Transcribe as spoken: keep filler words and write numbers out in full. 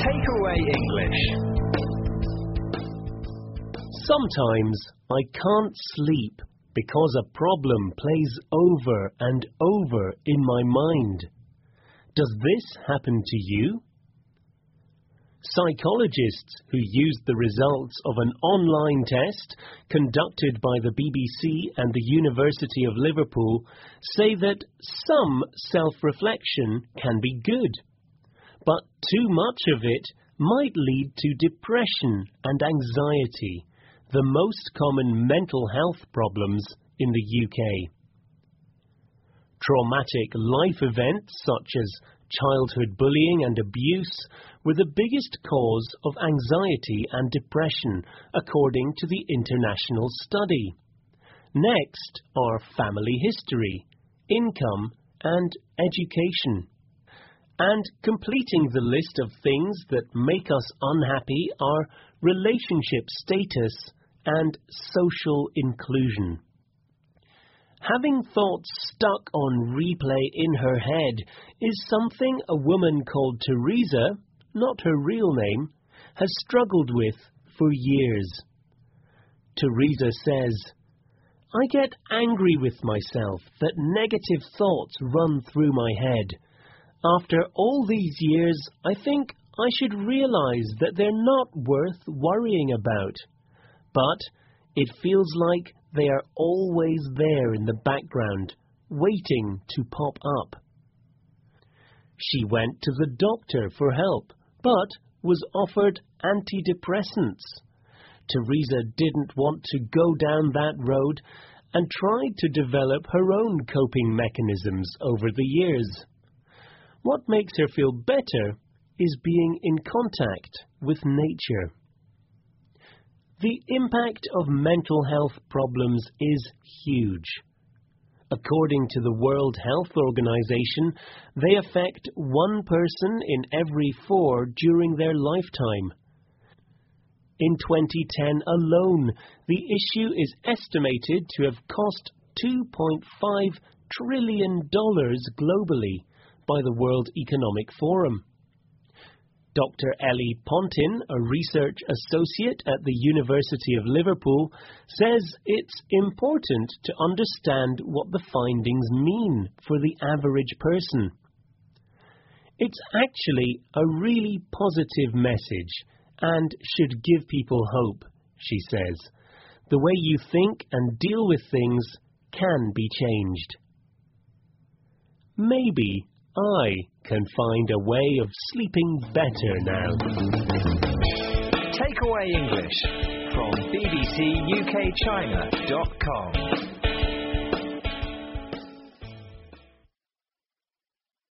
Takeaway English. Sometimes I can't sleep because a problem plays over and over in my mind. Does this happen to you? Psychologists who used the results of an online test conducted by the B B C and the University of Liverpool say that some self-reflection can be good, but too much of it might lead to depression and anxiety, the most common mental health problems in the U K. Traumatic life events such as childhood bullying and abuse were the biggest cause of anxiety and depression, according to the international study. Next are family history, income, and education. And completing the list of things that make us unhappy are relationship status and social inclusion. Having thoughts stuck on replay in her head is something a woman called Teresa, not her real name, has struggled with for years. Teresa says, "I get angry with myself that negative thoughts run through my head. After all these years, I think I should realize that they're not worth worrying about. But it feels like they are always there in the background, waiting to pop up." She went to the doctor for help, but was offered antidepressants. Teresa didn't want to go down that road and tried to develop her own coping mechanisms over the years. What makes her feel better is being in contact with nature. The impact of mental health problems is huge. According to the World Health Organization, they affect one person in every four during their lifetime. In twenty ten alone, the issue is estimated to have cost two point five trillion dollars globally by the World Economic Forum. Doctor Ellie Pontin, a research associate at the University of Liverpool, says it's important to understand what the findings mean for the average person. It's actually a really positive message and should give people hope, she says. The way you think and deal with things can be changed. Maybe I can find a way of sleeping better now. Takeaway English from B B C U K China dot com.